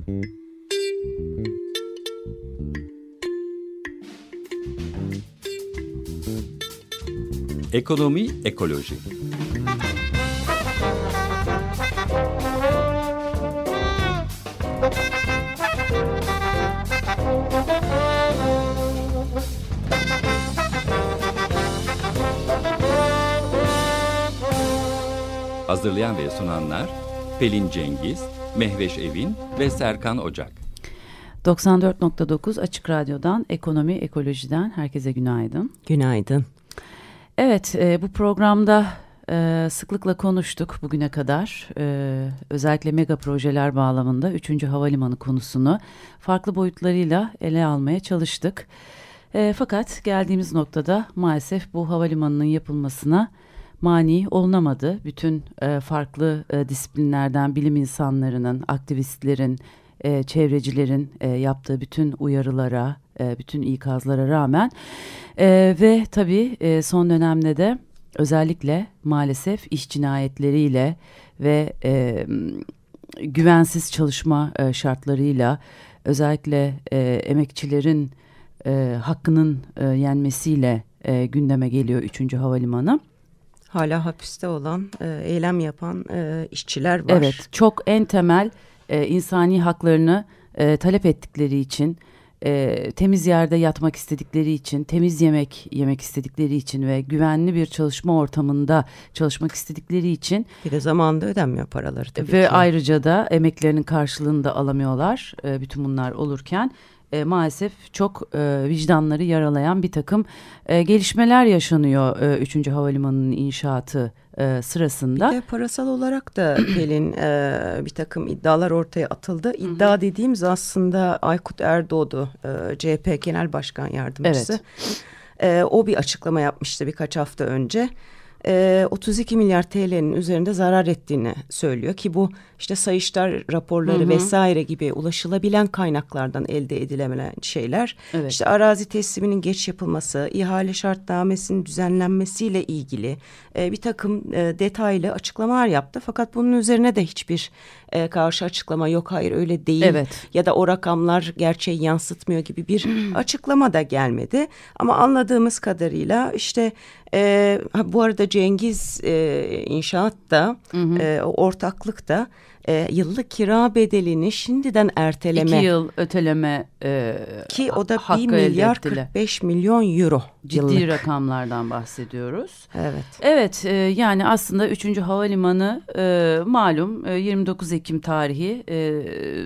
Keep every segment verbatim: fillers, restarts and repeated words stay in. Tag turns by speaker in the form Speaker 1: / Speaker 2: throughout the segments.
Speaker 1: Ekonomi, ekoloji. Hazırlayan ve sunanlar Pelin Cengiz, Mehveş Evin ve Serkan Ocak.
Speaker 2: doksan dört nokta dokuz Açık Radyo'dan, Ekonomi, Ekoloji'den herkese günaydın.
Speaker 3: Günaydın.
Speaker 2: Evet, e, bu programda e, sıklıkla konuştuk bugüne kadar. E, özellikle mega projeler bağlamında üçüncü havalimanı konusunu farklı boyutlarıyla ele almaya çalıştık. E, fakat geldiğimiz noktada maalesef bu havalimanının yapılmasına mani olunamadı. Bütün e, farklı e, disiplinlerden bilim insanlarının, aktivistlerin, e, çevrecilerin e, yaptığı bütün uyarılara, e, bütün ikazlara rağmen e, ve tabii e, son dönemde de özellikle maalesef iş cinayetleriyle ve e, güvensiz çalışma e, şartlarıyla özellikle e, emekçilerin e, hakkının e, yenmesiyle e, gündeme geliyor üçüncü havalimanı.
Speaker 3: Hala hapiste olan, e, eylem yapan e, işçiler var.
Speaker 2: Evet, çok en temel e, insani haklarını e, talep ettikleri için, e, temiz yerde yatmak istedikleri için, temiz yemek yemek istedikleri için ve güvenli bir çalışma ortamında çalışmak istedikleri için.
Speaker 3: Bir de zamanında ödenmiyor paraları tabii
Speaker 2: ve
Speaker 3: ki.
Speaker 2: ayrıca da emeklerinin karşılığını da alamıyorlar. E, bütün bunlar olurken e, maalesef çok e, vicdanları yaralayan bir takım e, gelişmeler yaşanıyor e, üçüncü havalimanının inşaatı e, sırasında.
Speaker 3: Bir de parasal olarak da Pelin e, bir takım iddialar ortaya atıldı. İddia dediğimiz aslında Aykut Erdoğdu, e, C H P Genel Başkan Yardımcısı. Evet. E, o bir açıklama yapmıştı birkaç hafta önce. E, otuz iki milyar T L'nin üzerinde zarar ettiğini söylüyor ki bu işte Sayıştay raporları hı hı. vesaire gibi ulaşılabilen kaynaklardan elde edilemeyen şeyler. Evet. İşte arazi tesliminin geç yapılması, ihale şartnamesinin düzenlenmesiyle ilgili e, bir takım e, detaylı açıklamalar yaptı. Fakat bunun üzerine de hiçbir e, karşı açıklama yok, hayır öyle değil evet. ya da o rakamlar gerçeği yansıtmıyor gibi bir açıklama da gelmedi. Ama anladığımız kadarıyla işte e, bu arada Cengiz e, İnşaat da hı hı. E, ortaklık da E, yıllık kira bedelini şimdiden erteleme.
Speaker 2: İki yıl öteleme e,
Speaker 3: ki o da bir milyar kırk beş milyon euro.
Speaker 2: Ciddi
Speaker 3: yıllık
Speaker 2: rakamlardan bahsediyoruz.
Speaker 3: Evet.
Speaker 2: Evet e, yani aslında üçüncü havalimanı e, malum e, yirmi dokuz Ekim tarihi e,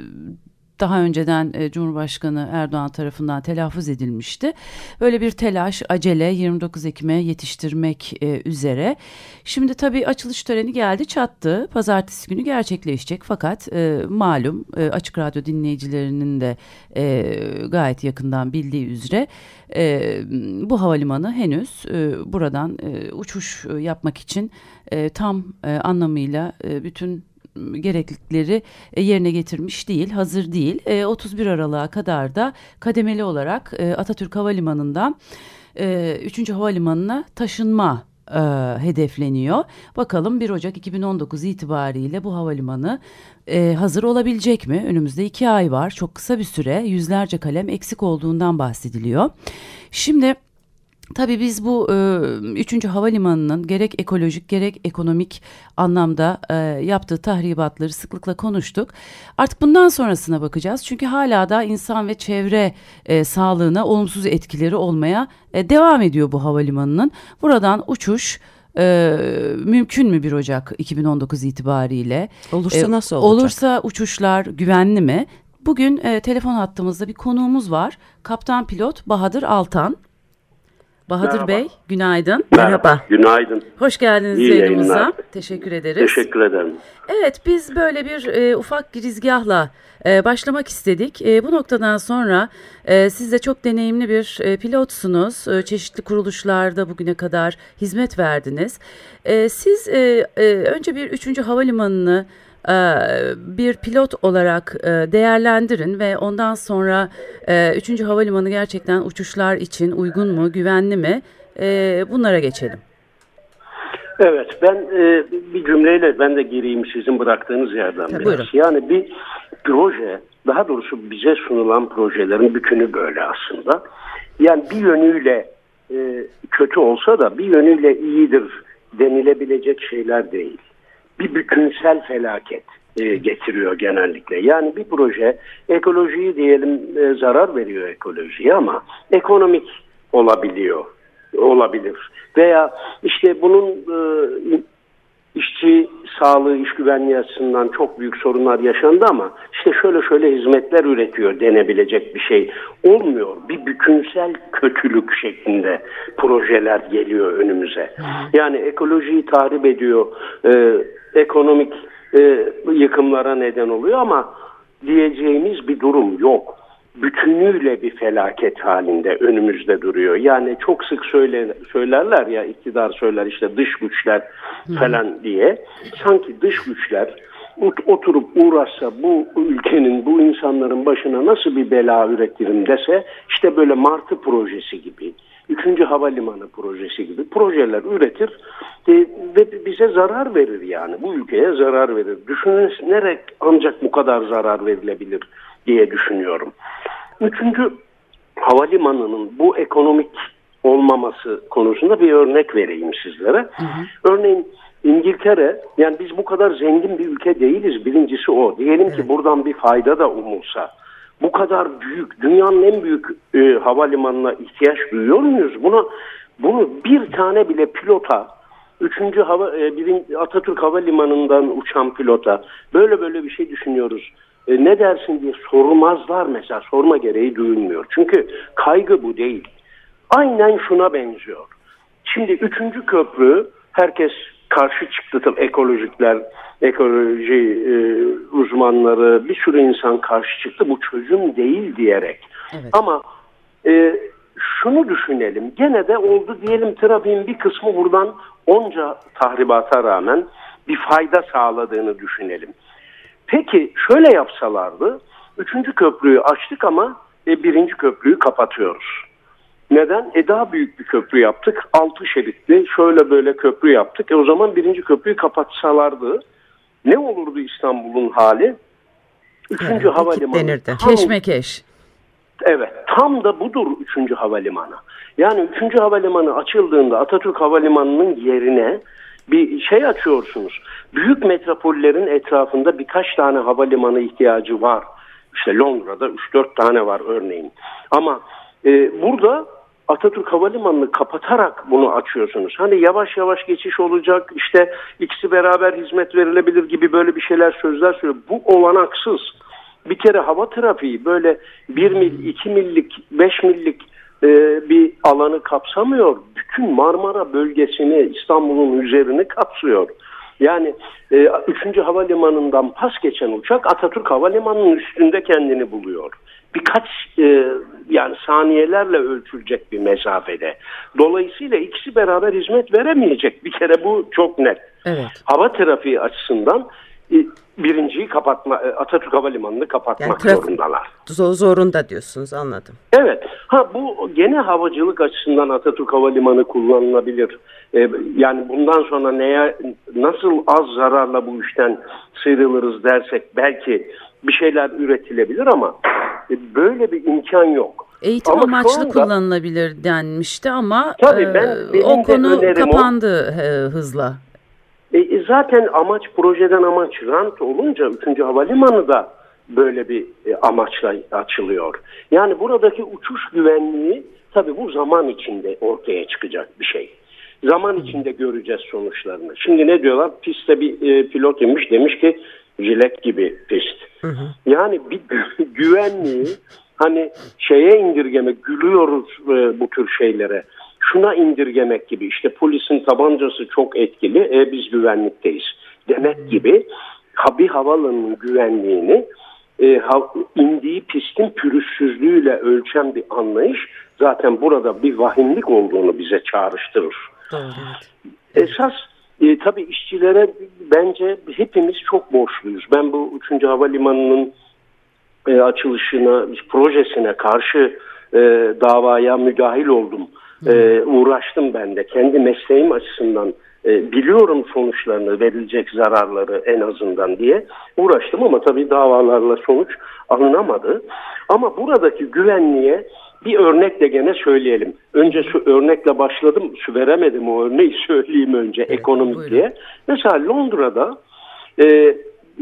Speaker 2: daha önceden e, Cumhurbaşkanı Erdoğan tarafından telaffuz edilmişti. Böyle bir telaş, acele yirmi dokuz Ekim'e yetiştirmek e, üzere. Şimdi tabii açılış töreni geldi çattı. Pazartesi günü gerçekleşecek fakat e, malum e, Açık Radyo dinleyicilerinin de e, gayet yakından bildiği üzere e, bu havalimanı henüz e, buradan e, uçuş e, yapmak için e, tam e, anlamıyla e, bütün gereklilikleri yerine getirmiş değil, hazır değil. otuz bir Aralık'a kadar da kademeli olarak Atatürk Havalimanı'ndan üçüncü Havalimanı'na taşınma hedefleniyor. Bakalım bir Ocak iki bin on dokuz itibariyle bu havalimanı hazır olabilecek mi? Önümüzde iki ay var. Çok kısa bir süre. Yüzlerce kalem eksik olduğundan bahsediliyor. Şimdi tabii biz bu e, üçüncü havalimanının gerek ekolojik gerek ekonomik anlamda e, yaptığı tahribatları sıklıkla konuştuk. Artık bundan sonrasına bakacağız. Çünkü hala da insan ve çevre e, sağlığına olumsuz etkileri olmaya e, devam ediyor bu havalimanının. Buradan uçuş e, mümkün mü bir Ocak iki bin on dokuz itibariyle?
Speaker 3: Olursa e, nasıl olacak?
Speaker 2: Olursa uçuşlar güvenli mi? Bugün e, telefon hattımızda bir konuğumuz var. Kaptan pilot Bahadır Altan. Bahadır Merhaba. Bey, günaydın.
Speaker 4: Merhaba, günaydın.
Speaker 2: Hoş geldiniz
Speaker 4: İyi
Speaker 2: yayınımıza.
Speaker 4: Yayınlar.
Speaker 2: Teşekkür ederiz.
Speaker 4: Teşekkür ederim.
Speaker 2: Evet, biz böyle bir e, ufak girizgahla e, başlamak istedik. E, bu noktadan sonra e, siz de çok deneyimli bir e, pilotsunuz. E, çeşitli kuruluşlarda bugüne kadar hizmet verdiniz. E, siz e, e, önce bir üçüncü havalimanını bir pilot olarak değerlendirin ve ondan sonra üçüncü havalimanı gerçekten uçuşlar için uygun mu, güvenli mi? Bunlara geçelim.
Speaker 4: Evet, ben bir cümleyle ben de gireyim sizin bıraktığınız yerden
Speaker 2: Tabii,
Speaker 4: biraz.
Speaker 2: buyurun.
Speaker 4: Yani bir proje daha doğrusu bize sunulan projelerin bütünü böyle aslında. Yani bir yönüyle e, kötü olsa da bir yönüyle iyidir denilebilecek şeyler değil. Bir bütünsel felaket e, getiriyor genellikle. Yani bir proje ekolojiyi diyelim e, zarar veriyor ekolojiye ama ekonomik olabiliyor, olabilir. Veya işte bunun e, işçi sağlığı, iş güvenliği açısından çok büyük sorunlar yaşandı ama işte şöyle şöyle hizmetler üretiyor denebilecek bir şey olmuyor. Bir bütünsel kötülük şeklinde projeler geliyor önümüze. Yani ekolojiyi tahrip ediyor, e, ekonomik e, yıkımlara neden oluyor ama diyeceğimiz bir durum yok. Bütünüyle bir felaket halinde önümüzde duruyor. Yani çok sık söyle, söylerler ya, iktidar söyler işte dış güçler falan diye. Sanki dış güçler oturup uğraşsa bu ülkenin, bu insanların başına nasıl bir bela üretirim dese, işte böyle Martı projesi gibi, üçüncü Havalimanı projesi gibi projeler üretir e, ve bize zarar verir yani. Bu ülkeye zarar verir. Düşünülerek ancak bu kadar zarar verilebilir diye düşünüyorum. Üçüncü havalimanının bu ekonomik olmaması konusunda bir örnek vereyim sizlere. Hı hı. Örneğin İngiltere, yani biz bu kadar zengin bir ülke değiliz. Birincisi o. Diyelim evet. ki buradan bir fayda da umulsa. Bu kadar büyük, dünyanın en büyük e, havalimanına ihtiyaç duyuyor muyuz? Bunu, bunu bir tane bile pilota, üçüncü hava, e, birinci Atatürk Havalimanı'ndan uçan pilota böyle böyle bir şey düşünüyoruz. E, ne dersin diye sormazlar mesela. Sorma gereği duyulmuyor. Çünkü kaygı bu değil. Aynen şuna benziyor. Şimdi üçüncü köprü, herkes karşı çıktı tabii, ekolojikler, ekoloji e, uzmanları, bir sürü insan karşı çıktı. Bu çözüm değil diyerek. Evet. Ama e, şunu düşünelim. Gene de oldu diyelim, trafiğin bir kısmı buradan onca tahribata rağmen bir fayda sağladığını düşünelim. Peki şöyle yapsalardı, üçüncü köprüyü açtık ama e, birinci köprüyü kapatıyoruz. Neden? E daha büyük bir köprü yaptık. Altı şeritli şöyle böyle köprü yaptık. E o zaman birinci köprüyü kapatsalardı ne olurdu İstanbul'un hali? Üçüncü evet, havalimanı. Tam,
Speaker 2: keşmekeş.
Speaker 4: Evet. Tam da budur üçüncü havalimanı. Yani üçüncü havalimanı açıldığında Atatürk Havalimanı'nın yerine bir şey açıyorsunuz. Büyük metropollerin etrafında birkaç tane havalimanı ihtiyacı var. İşte Londra'da üç dört tane var örneğin. Ama e, burada Atatürk Havalimanı'nı kapatarak bunu açıyorsunuz. Hani yavaş yavaş geçiş olacak, işte ikisi beraber hizmet verilebilir gibi böyle bir şeyler, sözler söylüyor. Bu olanaksız. Bir kere hava trafiği böyle bir mil, iki millik, beş millik e, bir alanı kapsamıyor. Bütün Marmara bölgesini, İstanbul'un üzerini kapsıyor. Yani e, üçüncü havalimanından pas geçen uçak Atatürk Havalimanı'nın üstünde kendini buluyor. Birkaç e, yani saniyelerle ölçülecek bir mesafede. Dolayısıyla ikisi beraber hizmet veremeyecek. Bir kere bu çok net. Evet. Hava trafiği açısından e, birinciyi kapatma, Atatürk Havalimanı'nı kapatmak yani zorundalar.
Speaker 3: Zorunda diyorsunuz, anladım.
Speaker 4: Evet. Ha bu gene havacılık açısından Atatürk Havalimanı kullanılabilir. Ee, yani bundan sonra neye, nasıl az zararla bu işten sıyrılırız dersek belki bir şeyler üretilebilir ama e, böyle bir imkan yok.
Speaker 2: Eğitim ama amaçlı anda, kullanılabilir denmişti ama tabii ben, e, o konu kapandı o, hızla.
Speaker 4: E, zaten amaç, projeden amaç rant olunca üçüncü havalimanı da böyle bir e, amaçla açılıyor. Yani buradaki uçuş güvenliği tabii bu zaman içinde ortaya çıkacak bir şey. Zaman içinde göreceğiz sonuçlarını. Şimdi ne diyorlar? Pistte bir e, pilot inmiş, demiş ki jilet gibi pist. Hı hı. Yani bir güvenliği hani şeye indirgemek, gülüyoruz e, bu tür şeylere. Şuna indirgemek gibi, işte polisin tabancası çok etkili, e, biz güvenlikteyiz demek gibi bir havalanın güvenliğini e, ha, indiği pistin pürüzsüzlüğüyle ölçen bir anlayış zaten burada bir vahimlik olduğunu bize çağrıştırır. Evet. Esas e, tabii işçilere bence hepimiz çok borçluyuz. Ben bu üçüncü havalimanının e, açılışına, projesine karşı e, davaya müdahil oldum. Ee, uğraştım ben de kendi mesleğim açısından e, biliyorum sonuçlarını, verilecek zararları en azından diye uğraştım ama tabii davalarla sonuç alınamadı. Ama buradaki güvenliğe bir örnekle gene söyleyelim. Önce şu örnekle başladım, şu veremedim o örneği söyleyeyim önce evet, ekonomik buyurun. Diye. Mesela Londra'da e,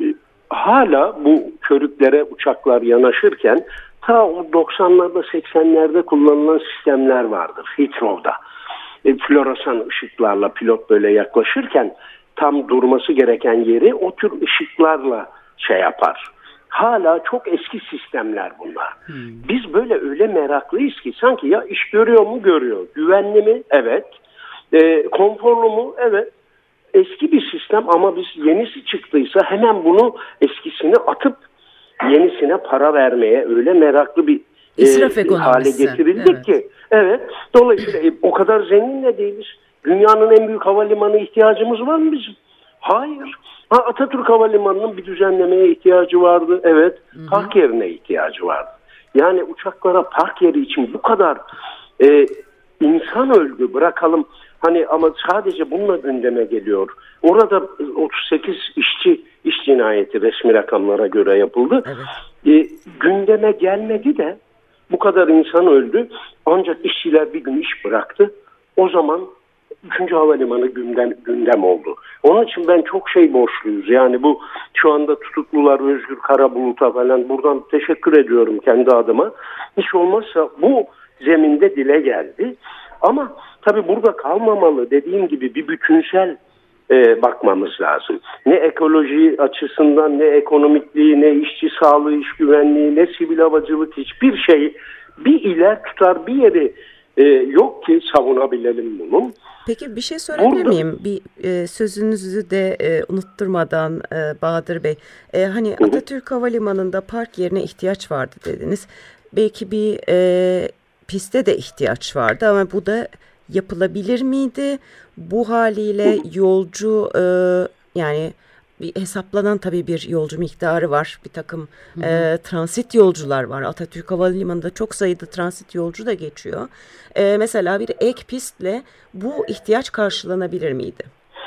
Speaker 4: hala bu körüklere uçaklar yanaşırken ta o doksanlarda seksenlerde kullanılan sistemler vardır Heathrow'da. E, floresan ışıklarla pilot böyle yaklaşırken tam durması gereken yeri o tür ışıklarla şey yapar. Hala çok eski sistemler bunlar. Hmm. Biz böyle öyle meraklıyız ki sanki ya iş görüyor mu görüyor. Güvenli mi? Evet. E, konforlu mu? Evet. Eski bir sistem ama biz yenisi çıktıysa hemen bunu eskisini atıp yenisine para vermeye öyle meraklı bir e, hale getirildik evet. ki. Evet. Dolayısıyla e, o kadar zengin de değiliz. Dünyanın en büyük havalimanı ihtiyacımız var mı bizim? Hayır. Ha, Atatürk Havalimanı'nın bir düzenlemeye ihtiyacı vardı. Evet. Hı hı. Park yerine ihtiyacı vardı. Yani uçaklara park yeri için bu kadar e, insan öldü bırakalım. Hani ama sadece bununla gündeme geliyor. Orada otuz sekiz işçi iş cinayeti resmi rakamlara göre yapıldı. Evet. E, gündeme gelmedi de bu kadar insan öldü. Ancak işçiler bir gün iş bıraktı. O zaman üçüncü havalimanı gündem, gündem oldu. Onun için ben çok şey borçluyuz. Yani bu şu anda tutuklular Özgür Karabulut'a falan buradan teşekkür ediyorum kendi adıma. Hiç olmazsa bu zeminde dile geldi. Ama tabii burada kalmamalı. Dediğim gibi bir bütünsel e, bakmamız lazım. Ne ekoloji açısından, ne ekonomikliği, ne işçi sağlığı, iş güvenliği, ne sivil havacılık hiçbir şey bir iler tutar bir yeri e, yok ki savunabilelim bunu.
Speaker 3: Peki bir şey sorabilir Burada, miyim? Bir e, sözünüzü de e, unutturmadan e, Bahadır Bey. E, hani hı. Atatürk Havalimanı'nda park yerine ihtiyaç vardı dediniz. Belki bir e, piste de ihtiyaç vardı ama bu da yapılabilir miydi? Bu haliyle yolcu e, yani bir hesaplanan tabii bir yolcu miktarı var. Bir takım e, transit yolcular var. Atatürk Havalimanı'nda çok sayıda transit yolcu da geçiyor. E, mesela bir ek pistle bu ihtiyaç karşılanabilir miydi?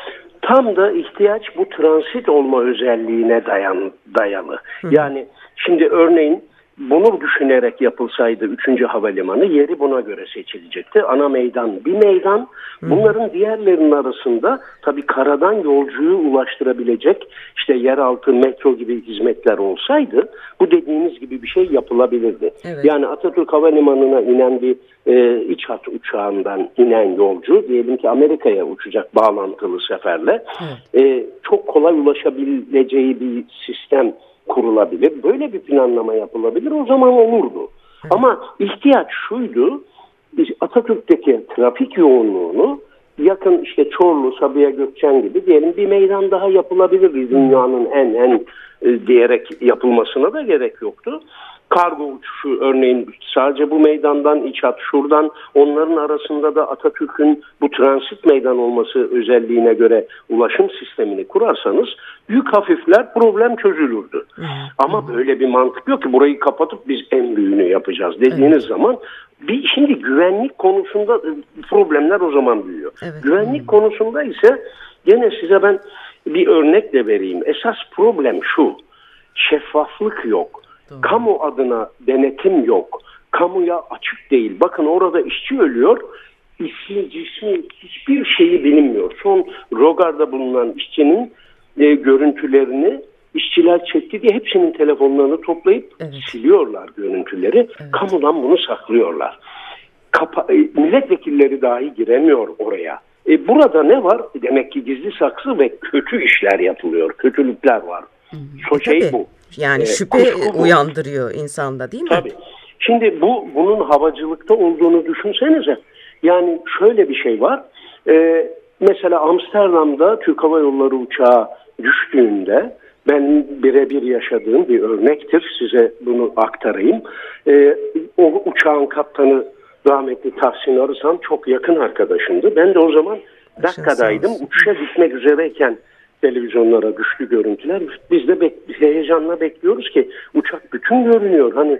Speaker 4: Tam da ihtiyaç bu transit olma özelliğine dayan, dayalı. Hı. Yani şimdi örneğin bunu düşünerek yapılsaydı üçüncü havalimanı yeri buna göre seçilecekti. Ana meydan bir meydan. Bunların diğerlerinin arasında tabii karadan yolcuyu ulaştırabilecek işte yeraltı metro gibi hizmetler olsaydı bu dediğiniz gibi bir şey yapılabilirdi. Evet. Yani Atatürk Havalimanı'na inen bir e, iç hat uçağından inen yolcu diyelim ki Amerika'ya uçacak bağlantılı seferle evet. e, çok kolay ulaşabileceği bir sistem kurulabilir. Böyle bir planlama yapılabilir. O zaman olurdu. Evet. Ama ihtiyaç şuydu. Atatürk'teki trafik yoğunluğunu yakın işte Çorlu, Sabiha Gökçen gibi diyelim bir meydan daha yapılabilir. Dünyanın en en e, diyerek yapılmasına da gerek yoktu. Kargo uçuşu örneğin sadece bu meydandan iç hat şuradan onların arasında da Atatürk'ün bu transit meydan olması özelliğine göre ulaşım sistemini kurarsanız yük hafifler problem çözülürdü. Hmm. Ama böyle bir mantık yok ki burayı kapatıp biz en büyüğünü yapacağız dediğiniz evet. zaman bir şimdi güvenlik konusunda problemler o zaman büyüyor. Evet. Güvenlik hmm. konusunda ise gene size ben bir örnek de vereyim. Esas problem şu. Şeffaflık yok. Doğru. Kamu adına denetim yok. Kamuya açık değil. Bakın orada işçi ölüyor. İsmi, cismi hiçbir şeyi bilinmiyor. Son Rogar'da bulunan işçinin e, görüntülerini işçiler çekti diye hepsinin telefonlarını toplayıp evet. siliyorlar görüntüleri. Evet. Kamudan bunu saklıyorlar. Kapa- e, milletvekilleri dahi giremiyor oraya. E, burada ne var? Demek ki gizli saksı ve kötü işler yapılıyor. Kötülükler var. So şey
Speaker 3: Tabii.
Speaker 4: bu.
Speaker 3: Yani şüphe e, uyandırıyor insanda değil mi?
Speaker 4: Tabii. Şimdi bu bunun havacılıkta olduğunu düşünsenize. Yani şöyle bir şey var. Ee, mesela Amsterdam'da Türk Hava Yolları uçağı düştüğünde ben birebir yaşadığım bir örnektir. Size bunu aktarayım. Ee, o uçağın kaptanı rahmetli Tahsin Arısan çok yakın arkadaşımdı. Ben de o zaman Dakka'daydım. Uçuşa gitmek üzereyken televizyonlara düştü görüntüler. Biz de bek- heyecanla bekliyoruz ki uçak bütün görünüyor. Hani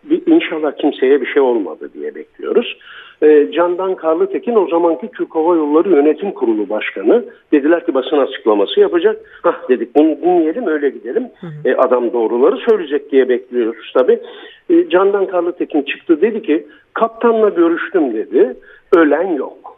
Speaker 4: bir, inşallah kimseye bir şey olmadı diye bekliyoruz. E, Candan Karlıtekin o zamanki Türk Hava Yolları Yönetim Kurulu Başkanı, dediler ki basın açıklaması yapacak. Hah dedik, bunu dinleyelim öyle gidelim. Hı hı. E, adam doğruları söyleyecek diye bekliyoruz tabii. E, Candan Karlıtekin çıktı, dedi ki kaptanla görüştüm dedi. Ölen yok.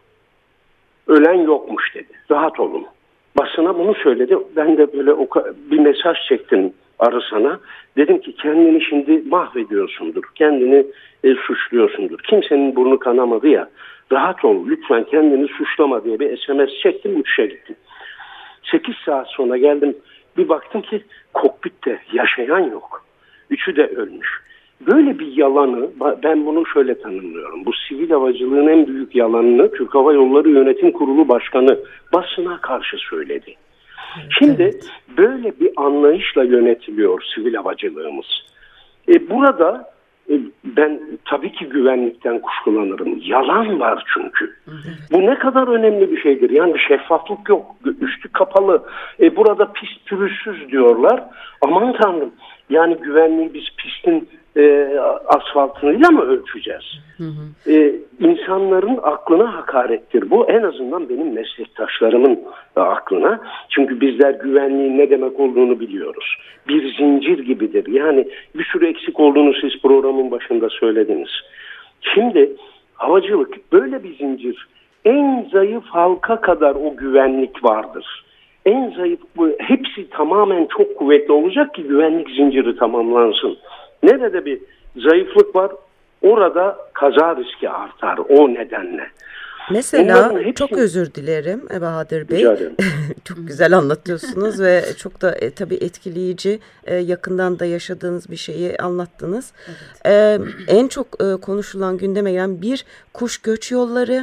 Speaker 4: Ölen yokmuş dedi. Rahat olun. Basına bunu söyledi. Ben de böyle bir mesaj çektim Arısan'a. Dedim ki kendini şimdi mahvediyorsundur. Kendini e, suçluyorsundur. Kimsenin burnu kanamadı ya. Rahat ol lütfen, kendini suçlama diye bir S M S çektim. Uçuşa gittim. sekiz saat sonra geldim. Bir baktım ki kokpitte yaşayan yok. Üçü de ölmüş. Böyle bir yalanı ben bunu şöyle tanımlıyorum. Bu sivil havacılığın en büyük yalanını Türk Hava Yolları Yönetim Kurulu Başkanı basına karşı söyledi. Evet, Şimdi evet. böyle bir anlayışla yönetiliyor sivil havacılığımız. E, burada e, ben tabii ki güvenlikten kuşkulanırım. Yalan var çünkü. Evet. Bu ne kadar önemli bir şeydir. Yani bir şeffaflık yok. Üstü kapalı. E, burada pist pürüzsüz diyorlar. Aman Tanrım. Yani güvenliği biz pistin e, asfaltıyla mı ölçeceğiz? Hı hı. E, insanların aklına hakarettir bu. En azından benim meslektaşlarımın aklına. Çünkü bizler güvenliğin ne demek olduğunu biliyoruz. Bir zincir gibidir. Yani bir sürü eksik olduğunu siz programın başında söylediniz. Şimdi havacılık böyle bir zincir. En zayıf halka kadar o güvenlik vardır. En zayıf, hepsi tamamen çok kuvvetli olacak ki güvenlik zinciri tamamlansın. Nerede bir zayıflık var, orada kaza riski artar o nedenle.
Speaker 3: Mesela hepsi... çok özür dilerim Bahadır Bey. Çok güzel anlatıyorsunuz ve çok da e, tabii etkileyici, e, yakından da yaşadığınız bir şeyi anlattınız. Evet. E, en çok e, konuşulan, gündeme gelen bir, kuş göç yolları.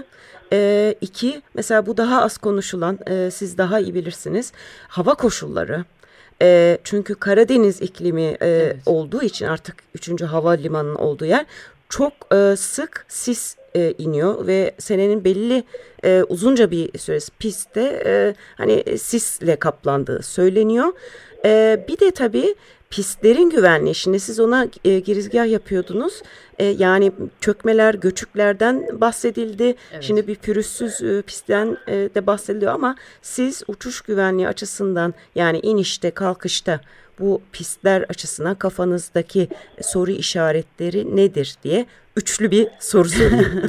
Speaker 3: E, iki, mesela bu daha az konuşulan, e, siz daha iyi bilirsiniz, hava koşulları. E, çünkü Karadeniz iklimi e, evet. olduğu için artık üçüncü havalimanının olduğu yer çok e, sık sis e, iniyor ve senenin belli e, uzunca bir süresi pistte e, hani sisle kaplandığı söyleniyor. E, bir de tabii pistlerin güvenliği. Şimdi siz ona e, girizgah yapıyordunuz. E, yani çökmeler, göçüklerden bahsedildi. Evet. Şimdi bir pürüzsüz e, pistten e, de bahsediliyor ama siz uçuş güvenliği açısından, yani inişte, kalkışta bu pistler açısından kafanızdaki soru işaretleri nedir diye üçlü bir soru soruyorum.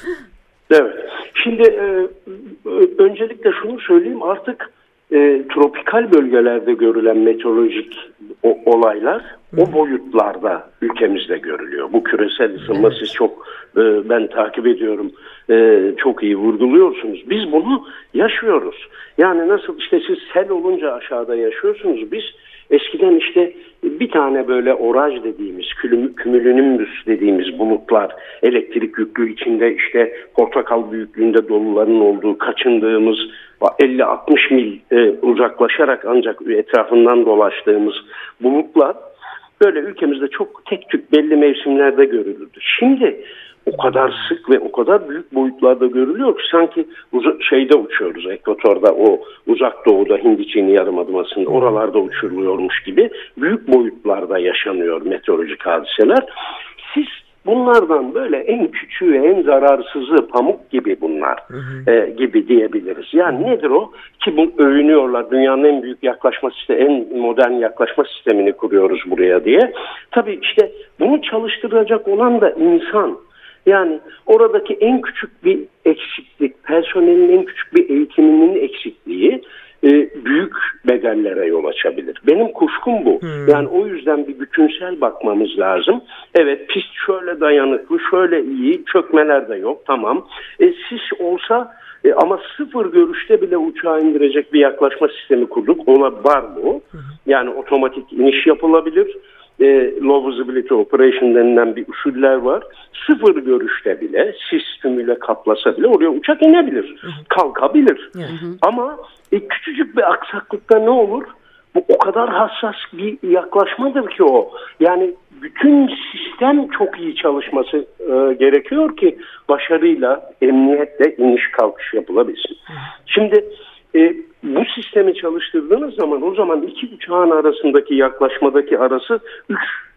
Speaker 4: Evet. Şimdi e, öncelikle şunu söyleyeyim, artık e, tropikal bölgelerde görülen meteorolojik o, olaylar Hı. o boyutlarda ülkemizde görülüyor. Bu küresel ısınma, evet. siz çok e, ben takip ediyorum, e, çok iyi vurguluyorsunuz. Biz bunu yaşıyoruz. Yani nasıl işte siz sel olunca aşağıda yaşıyorsunuz, biz eskiden işte bir tane böyle oraj dediğimiz, kümülonimbüs dediğimiz bulutlar, elektrik yüklü içinde işte portakal büyüklüğünde doluların olduğu, kaçındığımız, elli altmış mil e, uzaklaşarak ancak etrafından dolaştığımız bulutlar böyle ülkemizde çok tek tük belli mevsimlerde görülürdü. Şimdi o kadar sık ve o kadar büyük boyutlarda görülüyor ki sanki uz- şeyde uçuyoruz, ekvatorda, o uzak doğuda, Hindi-Çin yarımadasında, oralarda uçuruluyormuş gibi büyük boyutlarda yaşanıyor meteorolojik hadiseler. Siz bunlardan böyle en küçüğü, en zararsızı, pamuk gibi bunlar hı hı. E, gibi diyebiliriz. Yani hı hı. nedir o? Ki bu övünüyorlar, dünyanın en büyük yaklaşma sistemi, en modern yaklaşma sistemini kuruyoruz buraya diye. Tabii işte bunu çalıştıracak olan da insan. Yani oradaki en küçük bir eksiklik, personelin en küçük bir eğitiminin eksikliği e, büyük bedellere yol açabilir. Benim kuşkum bu. Hmm. Yani o yüzden bir bütünsel bakmamız lazım. Evet, pist şöyle dayanıklı, şöyle iyi, çökmeler de yok, tamam. E, sis olsa e, ama sıfır görüşte bile uçağı indirecek bir yaklaşma sistemi kurduk. Ona var bu. Hmm. Yani otomatik iniş yapılabilir. E, low visibility operation denilen bir usuller var. Sıfır görüşte bile, sis tümüyle kaplasa bile oraya uçak inebilir. Hı hı. Kalkabilir. Hı hı. Ama e, küçücük bir aksaklıkta ne olur? Bu o kadar hassas bir yaklaşmadır ki o. Yani bütün sistem çok iyi çalışması e, gerekiyor ki başarıyla, emniyetle iniş kalkış yapılabilsin. Hı hı. Şimdi e, bu sistemi çalıştırdığınız zaman o zaman iki uçağın arasındaki yaklaşmadaki arası üç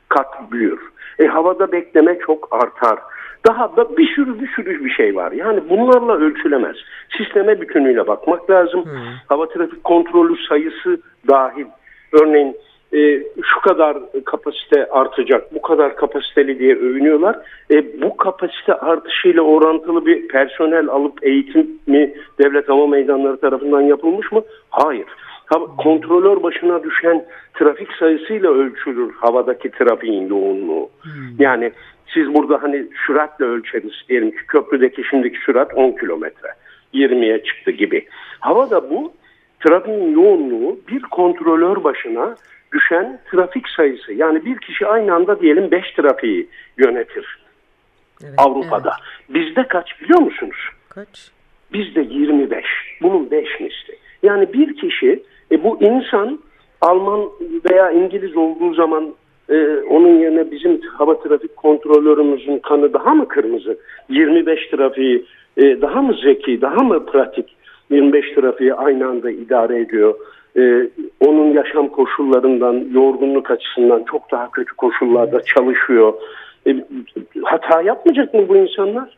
Speaker 4: kat büyür. E, havada bekleme çok artar. Daha da bir sürü bir sürü bir şey var. Yani bunlarla ölçülemez. Sisteme bütünüyle bakmak lazım. Hmm. Hava trafik kontrolü sayısı dahil. Örneğin e, şu kadar kapasite artacak, bu kadar kapasiteli diye övünüyorlar. E, bu kapasite artışıyla orantılı bir personel alıp eğitim mi devlet hava meydanları tarafından yapılmış mı? Hayır. Kontrolör başına düşen trafik sayısıyla ölçülür havadaki trafiğin yoğunluğu. Hmm. Yani siz burada hani süratle ölçeriz, diyelim ki köprüdeki şimdiki sürat on kilometre, yirmiye çıktı gibi. Havada bu trafiğin yoğunluğu bir kontrolör başına düşen trafik sayısı. Yani bir kişi aynı anda diyelim beş trafiği yönetir evet, Avrupa'da. Evet. Bizde kaç biliyor musunuz?
Speaker 3: Kaç?
Speaker 4: Bizde yirmi beş. Bunun beş misli. Yani bir kişi, e, bu insan Alman veya İngiliz olduğu zaman e, onun yerine bizim hava trafik kontrolörümüzün kanı daha mı kırmızı? yirmi beş trafiği e, daha mı zeki, daha mı pratik? yirmi beş trafiği aynı anda idare ediyor. E, onun yaşam koşullarından, yorgunluk açısından çok daha kötü koşullarda çalışıyor. E, hata yapmayacak mı bu insanlar?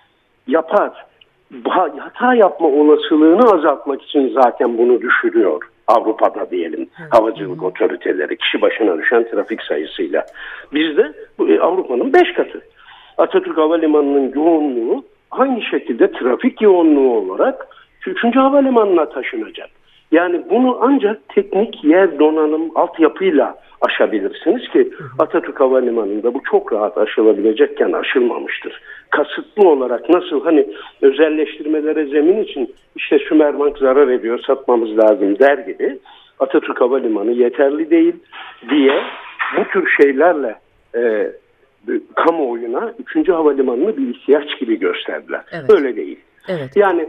Speaker 4: Yapar. Hata yapma olasılığını azaltmak için zaten bunu düşürüyor Avrupa'da diyelim havacılık otoriteleri kişi başına düşen trafik sayısıyla. Bizde Avrupa'nın beş katı. Atatürk Havalimanı'nın yoğunluğu aynı şekilde trafik yoğunluğu olarak üçüncü Havalimanı'na taşınacak. Yani bunu ancak teknik yer donanım altyapıyla aşabilirsiniz ki Atatürk Havalimanı'nda bu çok rahat aşılabilecekken aşılmamıştır. Kasıtlı olarak nasıl hani özelleştirmelere zemin için işte Sümerbank zarar ediyor satmamız lazım der gibi Atatürk Havalimanı yeterli değil diye bu tür şeylerle e, kamuoyuna üçüncü Havalimanı'nı bir ihtiyaç gibi gösterdiler. Evet. Öyle değil. Evet. Yani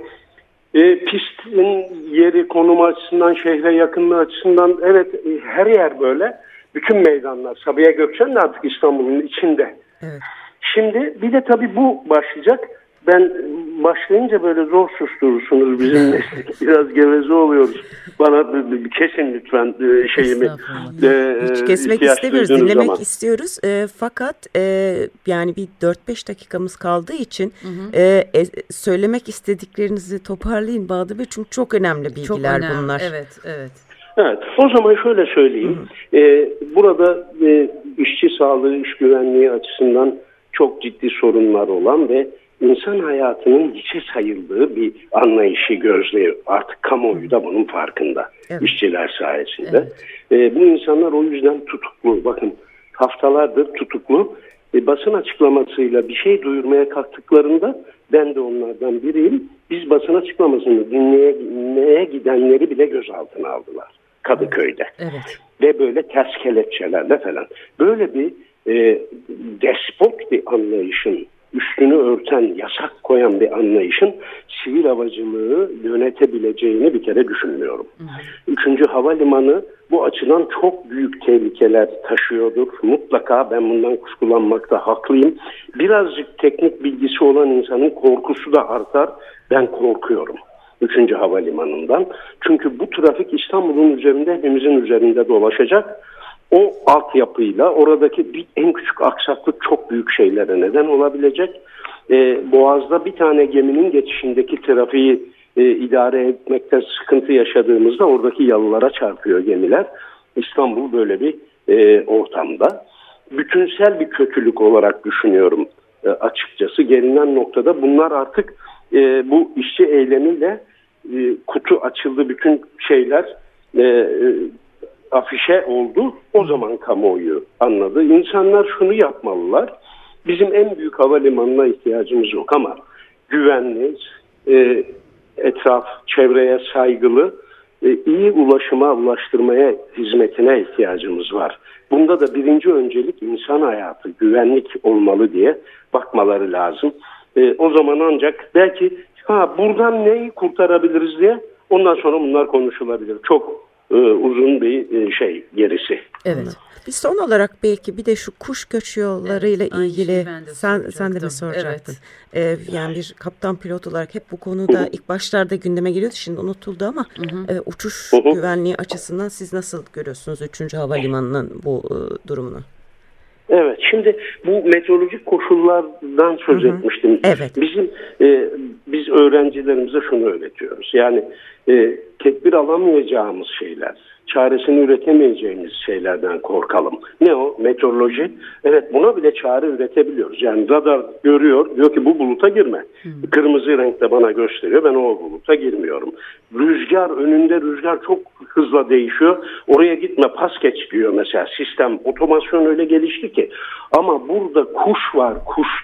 Speaker 4: E, pistin yeri, konumu açısından, şehre yakınlığı açısından evet e, her yer böyle. Bütün meydanlar. Sabiha Gökçen de artık İstanbul'un içinde. Evet. Şimdi bir de tabii bu başlayacak. Ben başlayınca böyle zor susturursunuz bizim meslek. Biraz geveze oluyoruz. Bana kesin lütfen şeyimi.
Speaker 3: E, Hiç kesmek istemiyoruz. Dinlemek zaman. istiyoruz. E, fakat e, yani bir dört beş dakikamız kaldığı için hı hı. E, e, söylemek istediklerinizi toparlayın Bahadır Bey. Çünkü çok önemli bilgiler çok önemli. bunlar.
Speaker 2: Evet, evet.
Speaker 4: Evet, o zaman şöyle söyleyeyim. Hı hı. E, burada e, işçi sağlığı, iş güvenliği açısından çok ciddi sorunlar olan ve İnsan hayatının hiçe sayıldığı bir anlayışı gözlüyor. Artık kamuoyu da bunun farkında. Evet. İşçiler sayesinde. Evet. E, bu insanlar o yüzden tutuklu. Bakın haftalardır tutuklu. E, basın açıklamasıyla bir şey duyurmaya kalktıklarında ben de onlardan biriyim. Biz basın açıklamasını dinlemeye gidenleri bile gözaltına aldılar. Kadıköy'de. Evet. Ve böyle ters kelepçelerle falan. Böyle bir e, despot bir anlayışın üstünü örten, yasak koyan bir anlayışın sivil havacılığı yönetebileceğini bir kere düşünmüyorum. Hı hı. Üçüncü havalimanı bu açıdan çok büyük tehlikeler taşıyordur. Mutlaka ben bundan kuşkulanmakta haklıyım. Birazcık teknik bilgisi olan insanın korkusu da artar. Ben korkuyorum Üçüncü Havalimanı'ndan. Çünkü bu trafik İstanbul'un üzerinde, hepimizin üzerinde dolaşacak. O altyapıyla oradaki bir, en küçük aksaklık çok büyük şeylere neden olabilecek. Ee, Boğaz'da bir tane geminin geçişindeki trafiği e, idare etmekte sıkıntı yaşadığımızda oradaki yalılara çarpıyor gemiler. İstanbul böyle bir e, ortamda. Bütünsel bir kötülük olarak düşünüyorum e, açıkçası. Gelinen noktada bunlar artık e, bu işçi eylemiyle e, kutu açıldı, bütün şeyler e, e, afişe oldu. O zaman kamuoyu anladı. İnsanlar şunu yapmalılar. Bizim en büyük havalimanına ihtiyacımız yok ama güvenli, e, etraf, çevreye saygılı, e, iyi ulaşıma, ulaştırmaya hizmetine ihtiyacımız var. Bunda da birinci öncelik insan hayatı, güvenlik olmalı diye bakmaları lazım. E, o zaman ancak belki ha buradan neyi kurtarabiliriz diye ondan sonra bunlar konuşulabilir. Çok uzun bir şey gerisi.
Speaker 3: Evet. Bir son olarak belki bir de şu kuş göç yollarıyla evet, ilgili sen sen de mi soracaktın? Evet. Ee, yani bir kaptan pilot olarak hep bu konuda hı-hı. ilk başlarda gündeme geliyordu, şimdi unutuldu ama e, uçuş hı-hı. güvenliği açısından siz nasıl görüyorsunuz üçüncü Havalimanı'nın bu e, durumunu?
Speaker 4: Evet, şimdi bu meteorolojik koşullardan söz hı hı. etmiştim.
Speaker 3: Evet.
Speaker 4: Bizim e, biz öğrencilerimize şunu öğretiyoruz. Yani e, tedbir alamayacağımız şeyler, çaresini üretemeyeceğimiz şeylerden korkalım. Ne o? Meteoroloji. Evet, buna bile çare üretebiliyoruz. Yani radar görüyor, diyor ki bu buluta girme. Hmm. Kırmızı renkte bana gösteriyor, ben o buluta girmiyorum. Rüzgar, önünde rüzgar çok hızla değişiyor. Oraya gitme, pas geç diyor mesela sistem. Otomasyon öyle gelişti ki. Ama burada kuş var,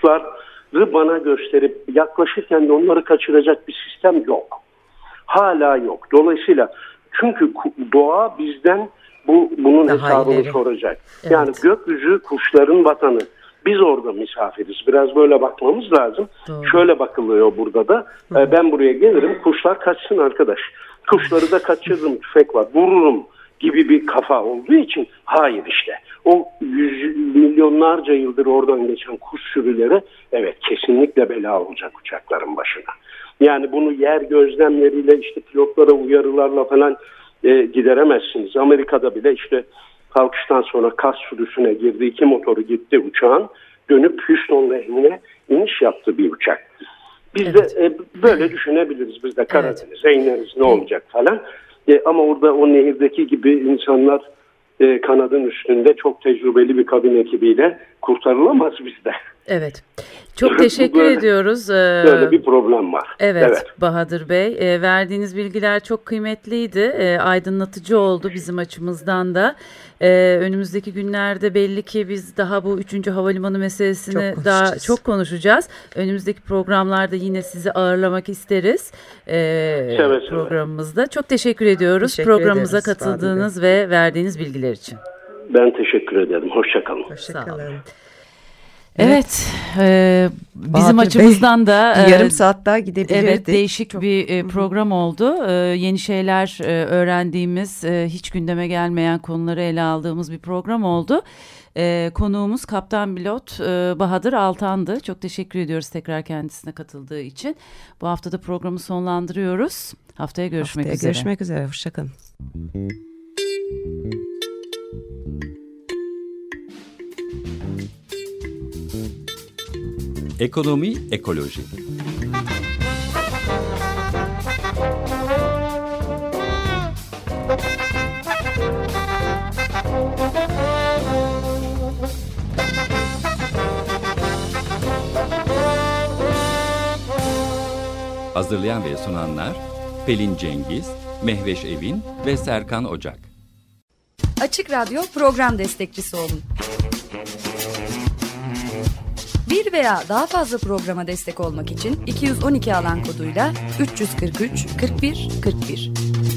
Speaker 4: kuşları bana gösterip yaklaşırken de onları kaçıracak bir sistem yok. Hala yok. Dolayısıyla çünkü doğa bizden bu bunun daha hesabını ileri soracak. Evet. Yani gökyüzü kuşların vatanı. Biz orada misafiriz. Biraz böyle bakmamız lazım. Doğru. Şöyle bakılıyor burada da. Hı. Ben buraya gelirim, kuşlar kaçsın arkadaş. Kuşları da kaçırırım, tüfek var, vururum gibi bir kafa olduğu için hayır işte. O yüz milyonlarca yıldır oradan geçen kuş sürüleri evet kesinlikle bela olacak uçakların başına. Yani bunu yer gözlemleriyle işte pilotlara uyarılarla falan e, gideremezsiniz. Amerika'da bile işte kalkıştan sonra kas sürüsüne girdi, iki motoru gitti uçağın, dönüp Houston lehine iniş yaptı bir uçak. Biz evet. de e, böyle düşünebiliriz. Biz de Karadeniz'e evet. ineriz ne olacak falan. E, ama orada o nehirdeki gibi insanlar e, kanadın üstünde çok tecrübeli bir kabin ekibiyle kurtarılamaz bizde.
Speaker 2: Evet. Çok teşekkür böyle, ediyoruz.
Speaker 4: Böyle bir problem var.
Speaker 2: Evet, evet. Bahadır Bey. E, verdiğiniz bilgiler çok kıymetliydi. E, aydınlatıcı oldu bizim açımızdan da. E, önümüzdeki günlerde belli ki biz daha bu üçüncü havalimanı meselesini çok daha çok konuşacağız. Önümüzdeki programlarda yine sizi ağırlamak isteriz. E, seve programımızda. Seve. Çok teşekkür ediyoruz. Teşekkür Programımıza ederiz, katıldığınız ve verdiğiniz bilgiler için.
Speaker 4: Ben teşekkür ederim. Hoşçakalın.
Speaker 3: Hoşçakalın.
Speaker 2: Evet, e, bizim Bahadır açımızdan Bey, da
Speaker 3: e, yarım saat daha gidebilirdik.
Speaker 2: Evet, değişik Çok... bir e, program oldu. E, yeni şeyler e, öğrendiğimiz, e, hiç gündeme gelmeyen konuları ele aldığımız bir program oldu. E, konuğumuz Kaptan Pilot e, Bahadır Altan'dı. Çok teşekkür ediyoruz tekrar kendisine katıldığı için. Bu hafta da programı sonlandırıyoruz. Haftaya görüşmek Haftaya üzere.
Speaker 3: Görüşmek üzere. Hoşçakalın.
Speaker 1: Ekonomi, ekoloji. Hazırlayan ve sunanlar Pelin Cengiz, Mehveş Evin ve Serkan Ocak.
Speaker 5: Açık Radyo program destekçisi olun. Bir veya daha fazla programa destek olmak için iki yüz on iki alan koduyla üç yüz kırk üç kırk bir kırk bir.